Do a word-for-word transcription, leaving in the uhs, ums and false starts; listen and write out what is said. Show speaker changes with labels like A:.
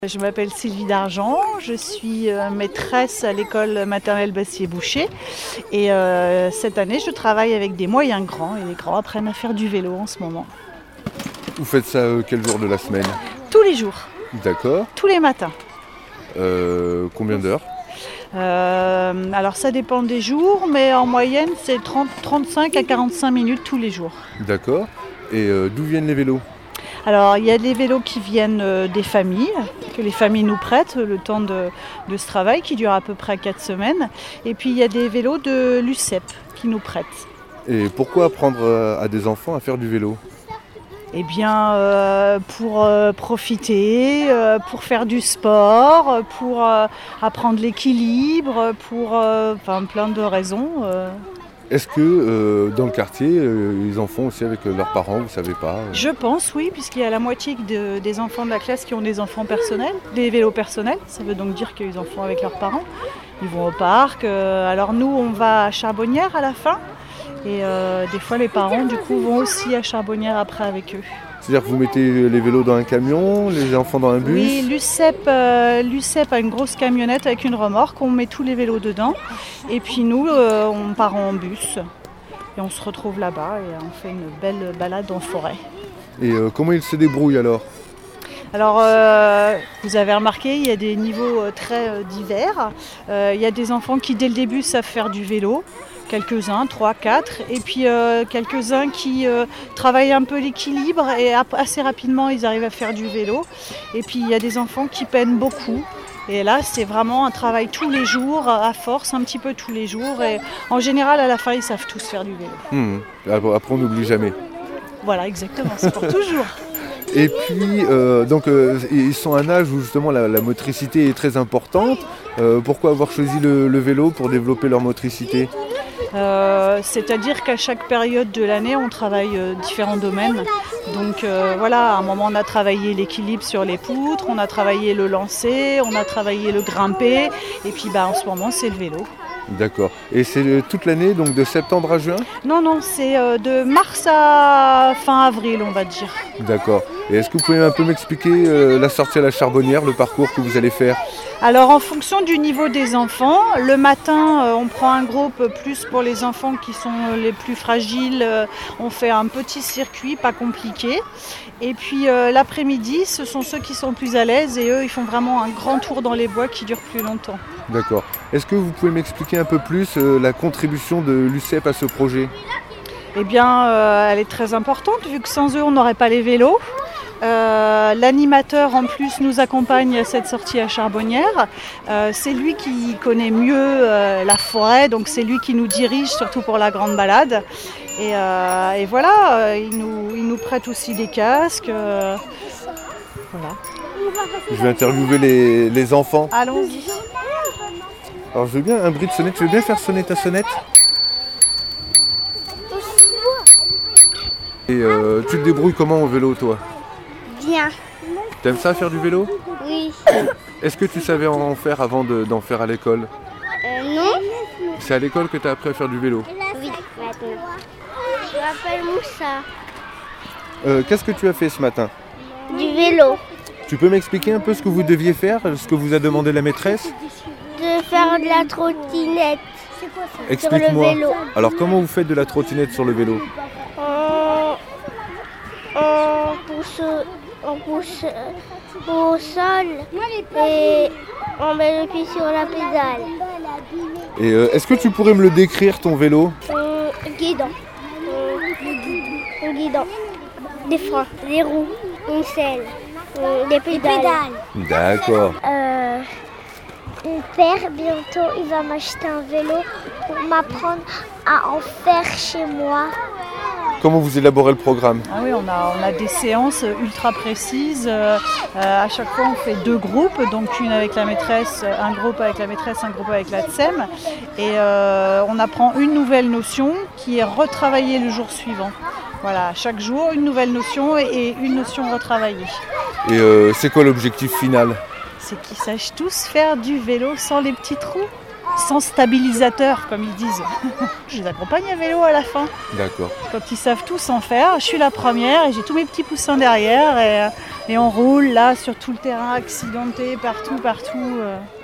A: Je m'appelle Sylvie Dargent, je suis maîtresse à l'école maternelle Bassier-Boucher et euh, cette année je travaille avec des moyens grands et les grands apprennent à faire du vélo en ce moment.
B: Vous faites ça euh, quel jour de la semaine?
A: Tous les jours.
B: D'accord.
A: Tous les matins.
B: Euh, combien d'heures?
A: euh, Alors ça dépend des jours, mais en moyenne c'est trente, trente-cinq à quarante-cinq minutes tous les jours.
B: D'accord. Et euh, d'où viennent les vélos?
A: Alors il y a des vélos qui viennent euh, des familles, que les familles nous prêtent le temps de, de ce travail qui dure à peu près quatre semaines. Et puis il y a des vélos de l'U C E P qui nous prêtent.
B: Et pourquoi apprendre à des enfants à faire du vélo?
A: Eh bien euh, pour euh, profiter, euh, pour faire du sport, pour euh, apprendre l'équilibre, pour euh, enfin, plein de raisons. Euh.
B: Est-ce que euh, dans le quartier, euh, ils en font aussi avec euh, leurs parents, vous ne savez pas? euh
A: Je pense oui, puisqu'il y a la moitié de, des enfants de la classe qui ont des enfants personnels, des vélos personnels. Ça veut donc dire qu'ils en font avec leurs parents. Ils vont au parc. Euh, alors nous, on va à Charbonnières à la fin. Et euh, des fois, les parents, du coup, vont aussi à Charbonnières après avec eux.
B: C'est-à-dire que vous mettez les vélos dans un camion, les enfants dans un bus?
A: Oui, l'U C E P, euh, l'U C E P a une grosse camionnette avec une remorque, on met tous les vélos dedans. Et puis nous, euh, on part en bus et on se retrouve là-bas et on fait une belle balade en forêt.
B: Et euh, comment ils se débrouillent alors?
A: Alors, euh, vous avez remarqué, il y a des niveaux très euh, divers. Euh, il y a des enfants qui, dès le début, savent faire du vélo. Quelques-uns, trois, quatre, et puis euh, quelques-uns qui euh, travaillent un peu l'équilibre et ap- assez rapidement ils arrivent à faire du vélo. Et puis il y a des enfants qui peinent beaucoup. Et là c'est vraiment un travail tous les jours, à force, un petit peu tous les jours. Et en général à la fin ils savent tous faire du vélo.
B: Mmh. Après on n'oublie jamais.
A: Voilà, exactement, c'est pour toujours.
B: Et puis, euh, donc, euh, ils sont à un âge où justement la, la motricité est très importante. Euh, pourquoi avoir choisi le, le vélo pour développer leur motricité?
A: Euh, c'est-à-dire qu'à chaque période de l'année, on travaille euh, différents domaines. Donc euh, voilà, à un moment, on a travaillé l'équilibre sur les poutres, on a travaillé le lancer, on a travaillé le grimper, et puis bah, en ce moment, c'est le vélo.
B: D'accord. Et c'est toute l'année, donc de septembre à juin?
A: Non, non, c'est euh, de mars à fin avril, on va dire.
B: D'accord. Et est-ce que vous pouvez un peu m'expliquer euh, la sortie à la Charbonnière, le parcours que vous allez faire?
A: Alors en fonction du niveau des enfants, le matin euh, on prend un groupe plus pour les enfants qui sont les plus fragiles, euh, on fait un petit circuit pas compliqué. Et puis euh, l'après-midi ce sont ceux qui sont plus à l'aise et eux ils font vraiment un grand tour dans les bois qui dure plus longtemps.
B: D'accord. Est-ce que vous pouvez m'expliquer un peu plus euh, la contribution de l'U C E P à ce projet?
A: Eh bien euh, elle est très importante vu que sans eux on n'aurait pas les vélos. Euh, l'animateur en plus nous accompagne à cette sortie à Charbonnières. Euh, c'est lui qui connaît mieux euh, la forêt, donc c'est lui qui nous dirige surtout pour la grande balade. Et, euh, et voilà, euh, il, nous, il nous prête aussi des casques. Euh, voilà.
B: Je vais interviewer les, les enfants.
A: Allons-y.
B: Alors je veux bien un bruit de sonnette, tu veux bien faire sonner ta sonnette? Et euh, tu te débrouilles comment au vélo toi?
C: Bien.
B: T'aimes ça faire du vélo?
C: Oui.
B: Est-ce que tu savais en faire avant de, d'en faire à l'école?
C: Euh, non.
B: C'est à l'école que tu as appris à faire du vélo?
C: Oui, maintenant. Je m'appelle Moussa.
B: Euh, qu'est-ce que tu as fait ce matin?
C: Du vélo.
B: Tu peux m'expliquer un peu ce que vous deviez faire, ce que vous a demandé la maîtresse?
C: De faire de la trottinette.
B: Explique-moi.
C: Sur le vélo.
B: Alors comment vous faites de la trottinette sur le vélo?
C: On, on pousse, on pousse au sol et on met le pied sur la pédale.
B: Et euh, est-ce que tu pourrais me le décrire ton vélo?
C: Euh, guidon. Euh, un guidon. Des freins, des roues, une selle, euh, des pédales.
B: D'accord.
C: Euh, mon père, bientôt, il va m'acheter un vélo pour m'apprendre à en faire chez moi.
B: Comment vous élaborez le programme?
A: Ah oui, on a, on a des séances ultra précises. Euh, euh, à chaque fois, on fait deux groupes, donc une avec la maîtresse, un groupe avec la maîtresse, un groupe avec la T S E M. Et euh, on apprend une nouvelle notion qui est retravaillée le jour suivant. Voilà, chaque jour, une nouvelle notion et une notion retravaillée.
B: Et euh, c'est quoi l'objectif final?
A: C'est qu'ils sachent tous faire du vélo sans les petits trous. sans stabilisateur, comme ils disent. Je les accompagne à vélo à la fin.
B: D'accord.
A: Quand ils savent tous en faire, je suis la première et j'ai tous mes petits poussins derrière et, et on roule là sur tout le terrain accidenté, partout, partout.